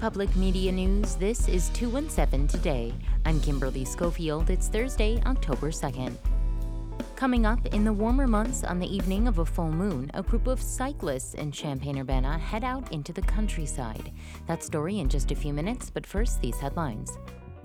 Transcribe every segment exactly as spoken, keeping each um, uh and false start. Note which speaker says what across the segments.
Speaker 1: Public Media News, this is two one seven Today. I'm Kimberly Schofield. It's Thursday, October second. Coming up, in the warmer months on the evening of a full moon, a group of cyclists in Champaign-Urbana head out into the countryside. That story in just a few minutes, but first, these headlines.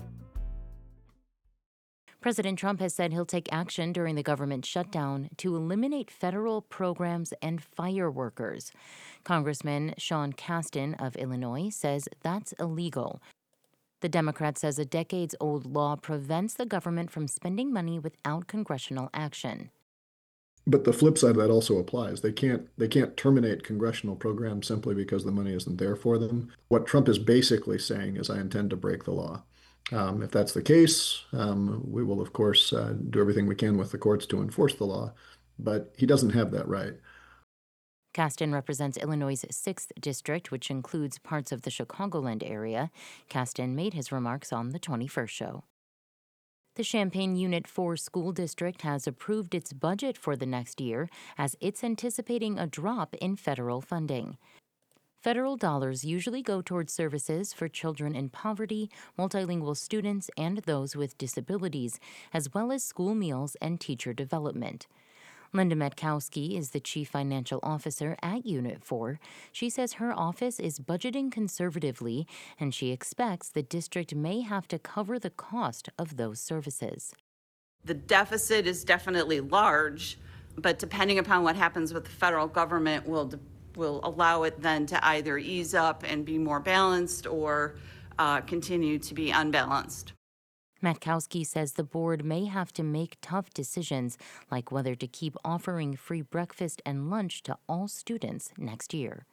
Speaker 1: President Trump has said he'll take action during the government shutdown to eliminate federal programs and fire workers. Congressman Sean Casten of Illinois says that's illegal. The Democrat says a decades-old law prevents the government from spending money without congressional action.
Speaker 2: But the flip side of that also applies. They can't they can't terminate congressional programs simply because the money isn't there for them. What Trump is basically saying is, I intend to break the law. Um, if that's the case, um, we will, of course, uh, do everything we can with the courts to enforce the law. But he doesn't have that right.
Speaker 1: Casten represents Illinois' sixth District, which includes parts of the Chicagoland area. Casten made his remarks on the twenty-first show. The Champaign Unit four School District has approved its budget for the next year as it's anticipating a drop in federal funding. Federal dollars usually go towards services for children in poverty, multilingual students, and those with disabilities, as well as school meals and teacher development. Linda Metkowski is the chief financial officer at Unit four. She says her office is budgeting conservatively, and she expects the district may have to cover the cost of those services.
Speaker 3: The deficit is definitely large, but depending upon what happens with the federal government will de- will allow it then to either ease up and be more balanced or uh, continue to be unbalanced.
Speaker 1: Matkowski says the board may have to make tough decisions, like whether to keep offering free breakfast and lunch to all students next year.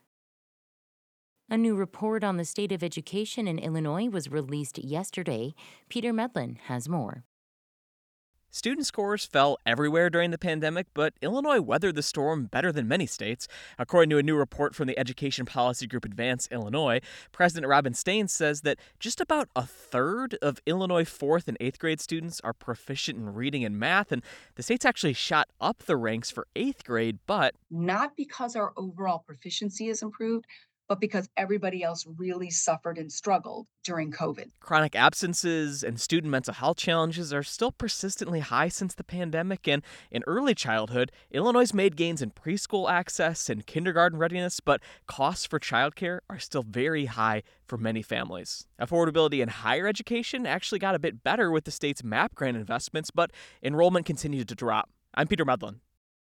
Speaker 1: A new report on the state of education in Illinois was released yesterday. Peter Medlin has more.
Speaker 4: Student scores fell everywhere during the pandemic, but Illinois weathered the storm better than many states. According to a new report from the education policy group Advance Illinois, President Robin Staines says that just about a third of Illinois fourth and eighth grade students are proficient in reading and math, and the state's actually shot up the ranks for eighth grade, but
Speaker 5: not because our overall proficiency has improved, but because everybody else really suffered and struggled during COVID.
Speaker 4: Chronic absences and student mental health challenges are still persistently high since the pandemic, and in early childhood, Illinois made gains in preschool access and kindergarten readiness, but costs for childcare are still very high for many families. Affordability in higher education actually got a bit better with the state's MAP grant investments, but enrollment continued to drop. I'm Peter Medlin.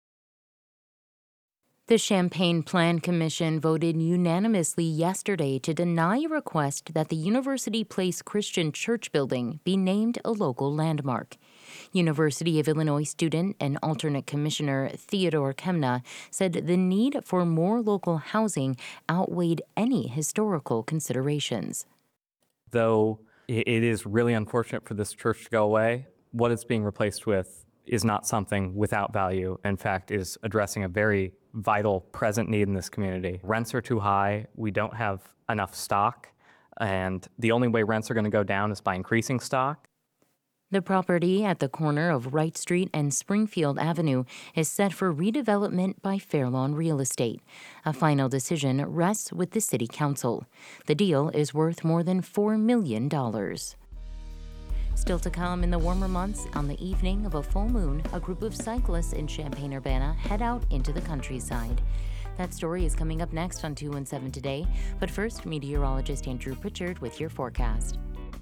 Speaker 1: The Champaign Plan Commission voted unanimously yesterday to deny a request that the University Place Christian Church building be named a local landmark. University of Illinois student and alternate commissioner Theodore Kemna said the need for more local housing outweighed any historical considerations.
Speaker 6: Though it is really unfortunate for this church to go away, what it's being replaced with is not something without value. In fact, is addressing a very vital present need in this community. Rents are too high. We don't have enough stock. And the only way rents are going to go down is by increasing stock.
Speaker 1: The property at the corner of Wright Street and Springfield Avenue is set for redevelopment by Fairlawn Real Estate. A final decision rests with the City Council. The deal is worth more than four million dollars. Still to come, in the warmer months, on the evening of a full moon, a group of cyclists in Champaign-Urbana head out into the countryside. That story is coming up next on two one seven Today, but first, meteorologist Andrew Pritchard with your forecast.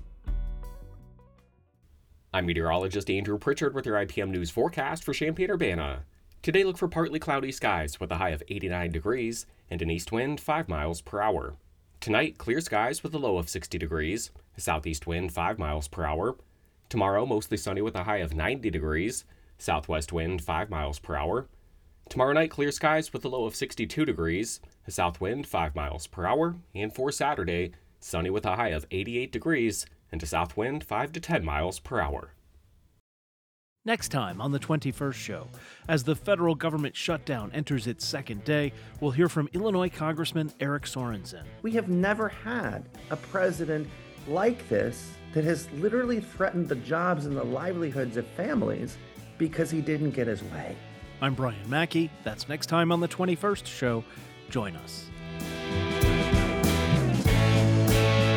Speaker 7: I'm meteorologist Andrew Pritchard with your I P M News forecast for Champaign-Urbana. Today, look for partly cloudy skies with a high of eighty-nine degrees and an east wind five miles per hour. Tonight, clear skies with a low of sixty degrees, a southeast wind five miles per hour. Tomorrow, mostly sunny with a high of ninety degrees, southwest wind five miles per hour. Tomorrow night, clear skies with a low of sixty-two degrees, a south wind five miles per hour. And for Saturday, sunny with a high of eighty-eight degrees and a south wind five to ten miles per hour.
Speaker 8: Next time on the twenty-first show, as the federal government shutdown enters its second day, we'll hear from Illinois Congressman Eric Sorensen.
Speaker 9: We have never had a president like this that has literally threatened the jobs and the livelihoods of families because he didn't get his way.
Speaker 8: I'm Brian Mackey. That's next time on the twenty-first show. Join us.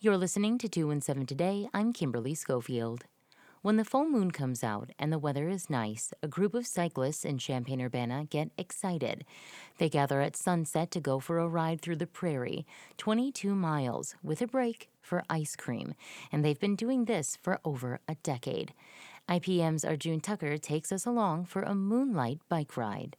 Speaker 1: You're listening to two one seven Today. I'm Kimberly Schofield. When the full moon comes out and the weather is nice, a group of cyclists in Champaign-Urbana get excited. They gather at sunset to go for a ride through the prairie, twenty-two miles, with a break for ice cream. And they've been doing this for over a decade. I P M's Arjun Tucker takes us along for a moonlight bike ride.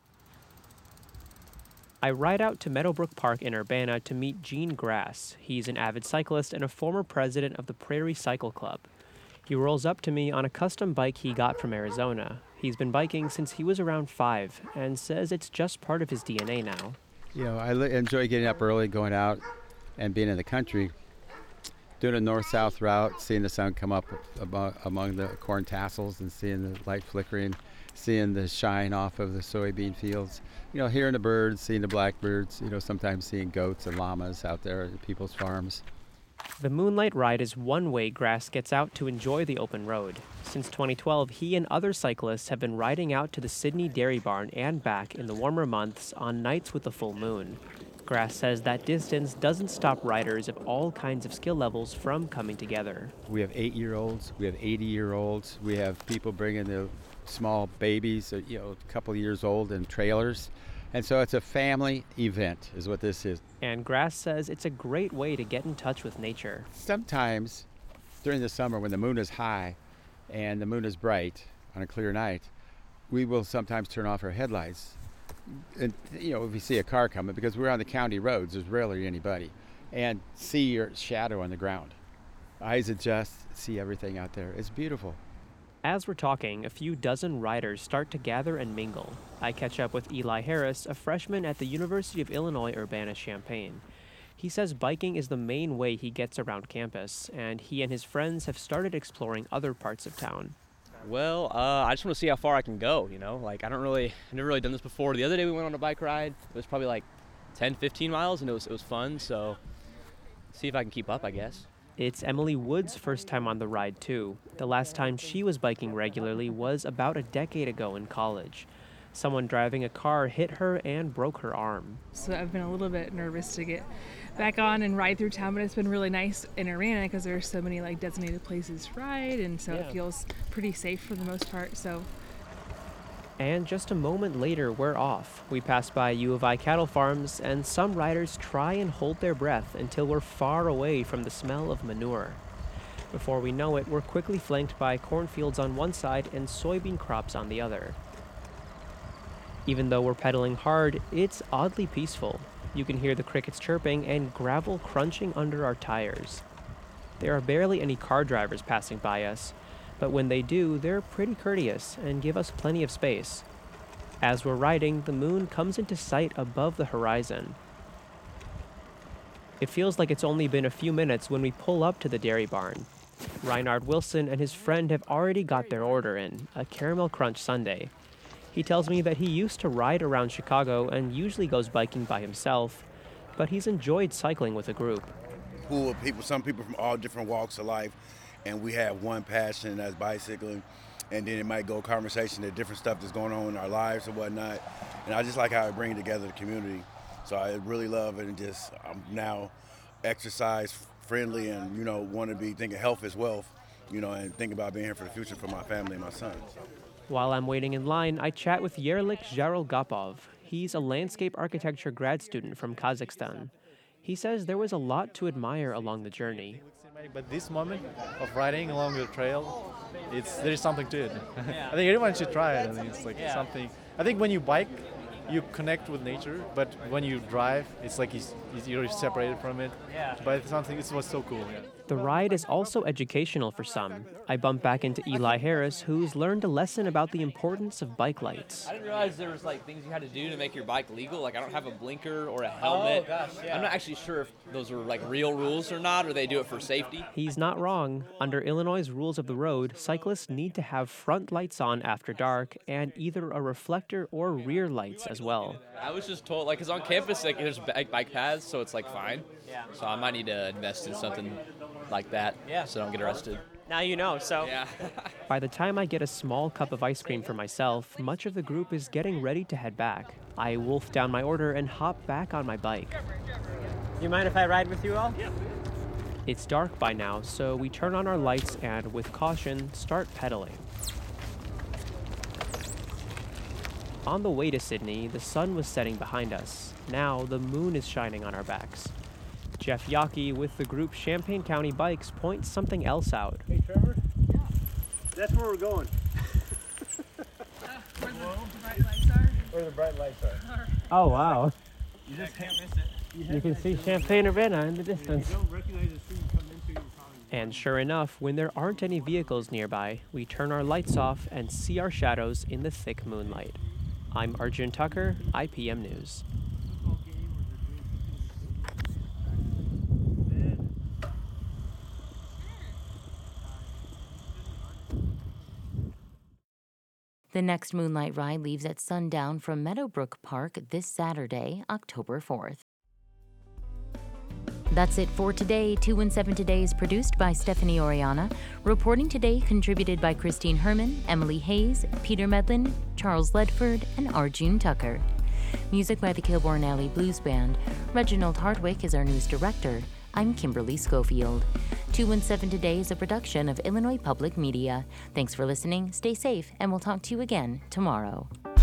Speaker 10: I ride out to Meadowbrook Park in Urbana to meet Gene Grass. He's an avid cyclist and a former president of the Prairie Cycle Club. He rolls up to me on a custom bike he got from Arizona. He's been biking since he was around five and says it's just part of his D N A now.
Speaker 11: You know, I li- enjoy getting up early, going out and being in the country, doing a north-south route, seeing the sun come up abo- among the corn tassels and seeing the light flickering, seeing the shine off of the soybean fields. You know, hearing the birds, seeing the blackbirds, you know, sometimes seeing goats and llamas out there at people's farms.
Speaker 10: The Moonlight Ride is one way Grass gets out to enjoy the open road. Since twenty twelve, he and other cyclists have been riding out to the Sydney Dairy Barn and back in the warmer months on nights with the full moon. Grass says that distance doesn't stop riders of all kinds of skill levels from coming together.
Speaker 11: We have eight-year-olds, we have eighty-year-olds, we have people bringing the small babies, you know, a couple of years old in trailers. And so it's a family event is what this is.
Speaker 10: And Grass says it's a great way to get in touch with nature.
Speaker 11: Sometimes during the summer when the moon is high and the moon is bright on a clear night, we will sometimes turn off our headlights. And, you know, if we see a car coming, because we're on the county roads, there's rarely anybody, and see your shadow on the ground. Eyes adjust, see everything out there. It's beautiful.
Speaker 10: As we're talking, a few dozen riders start to gather and mingle. I catch up with Eli Harris, a freshman at the University of Illinois Urbana-Champaign. He says biking is the main way he gets around campus, and he and his friends have started exploring other parts of town.
Speaker 12: Well, uh, I just want to see how far I can go, you know? Like, I don't really, I've never really done this before. The other day we went on a bike ride. It was probably like ten, fifteen miles, and it was, it was fun, so see if I can keep up, I guess.
Speaker 10: It's Emily Wood's first time on the ride, too. The last time she was biking regularly was about a decade ago in college. Someone driving a car hit her and broke her arm.
Speaker 13: So I've been a little bit nervous to get back on and ride through town, but it's been really nice in Urbana because there are so many like designated places to ride, and so yeah. It feels pretty safe for the most part. So.
Speaker 10: And just a moment later, we're off. We pass by U of I cattle farms, and some riders try and hold their breath until we're far away from the smell of manure. Before we know it, we're quickly flanked by cornfields on one side and soybean crops on the other. Even though we're pedaling hard, it's oddly peaceful. You can hear the crickets chirping and gravel crunching under our tires. There are barely any car drivers passing by us, but when they do, they're pretty courteous and give us plenty of space. As we're riding, the moon comes into sight above the horizon. It feels like it's only been a few minutes when we pull up to the dairy barn. Reinhard Wilson and his friend have already got their order in, a caramel crunch sundae. He tells me that he used to ride around Chicago and usually goes biking by himself, but he's enjoyed cycling with a group.
Speaker 14: Pool of people, some people from all different walks of life, and we have one passion, that's bicycling, and then it might go conversation to different stuff that's going on in our lives and whatnot. And I just like how it brings together the community. So I really love it, and just I'm now exercise friendly, and you know want to be thinking health is wealth, you know, and think about being here for the future for my family and my son.
Speaker 10: While I'm waiting in line, I chat with Yerlik Zharalgapov. He's a landscape architecture grad student from Kazakhstan. He says there was a lot to admire along the journey.
Speaker 15: But this moment of riding along the trail, it's there is something to it. I think everyone should try it. I think it's like yeah. something. I think when you bike, you connect with nature, but when you drive, it's like it's, you're separated from it. Yeah. But it's something. It was so cool. Yeah.
Speaker 10: The ride is also educational for some. I bump back into Eli Harris, who's learned a lesson about the importance of bike lights.
Speaker 16: I didn't realize there was like things you had to do to make your bike legal. Like I don't have a blinker or a helmet. Oh, gosh, yeah. I'm not actually sure if those are like real rules or not, or they do it for safety.
Speaker 10: He's not wrong. Under Illinois' rules of the road, cyclists need to have front lights on after dark and either a reflector or rear lights as well.
Speaker 16: I was just told, like, because on campus, like, there's bike paths, so it's like fine. Yeah. So I might need to invest in something like that, yeah. so I don't get arrested.
Speaker 10: Now you know, so.
Speaker 16: Yeah.
Speaker 10: By the time I get a small cup of ice cream for myself, much of the group is getting ready to head back. I wolf down my order and hop back on my bike.
Speaker 17: Do you mind if I ride with you all? Yeah.
Speaker 10: It's dark by now, so we turn on our lights and, with caution, start pedaling. On the way to Sydney, the sun was setting behind us. Now, the moon is shining on our backs. Jeff Yockey with the group Champaign County Bikes points something else out.
Speaker 17: Hey, Trevor? Yeah. That's where we're going.
Speaker 13: Where the bright lights are?
Speaker 17: Where the bright lights are.
Speaker 10: Oh, wow.
Speaker 17: You just can't miss it.
Speaker 10: You can see Champaign-Urbana in the distance.
Speaker 17: You don't recognize the street you come into, you're probably...
Speaker 10: And sure enough, when there aren't any vehicles nearby, we turn our lights off and see our shadows in the thick moonlight. I'm Arjun Tucker, I P M News.
Speaker 1: The next Moonlight Ride leaves at sundown from Meadowbrook Park this Saturday, October fourth. That's it for today. two one seven Today is produced by Stephanie Oriana. Reporting today contributed by Christine Herman, Emily Hayes, Peter Medlin, Charles Ledford, and Arjun Tucker. Music by the Kilbourne Alley Blues Band. Reginald Hardwick is our news director. I'm Kimberly Schofield. two one seven Today is a production of Illinois Public Media. Thanks for listening, stay safe, and we'll talk to you again tomorrow.